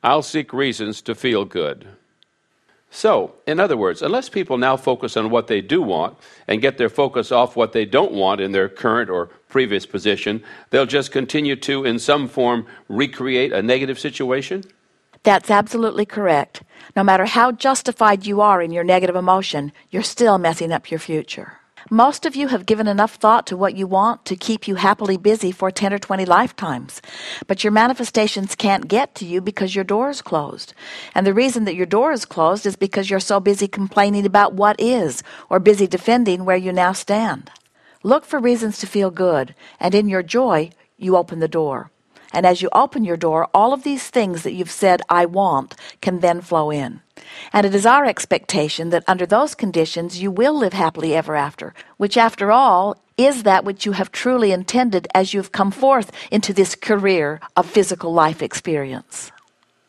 I'll seek reasons to feel good. So, in other words, unless people now focus on what they do want and get their focus off what they don't want in their current or previous position, they'll just continue to, in some form, recreate a negative situation? That's absolutely correct. No matter how justified you are in your negative emotion, you're still messing up your future. Most of you have given enough thought to what you want to keep you happily busy for 10 or 20 lifetimes. But your manifestations can't get to you because your door is closed. And the reason that your door is closed is because you're so busy complaining about what is, or busy defending where you now stand. Look for reasons to feel good, and in your joy, you open the door. And as you open your door, all of these things that you've said, I want, can then flow in. And it is our expectation that under those conditions, you will live happily ever after, which after all is that which you have truly intended as you've come forth into this career of physical life experience.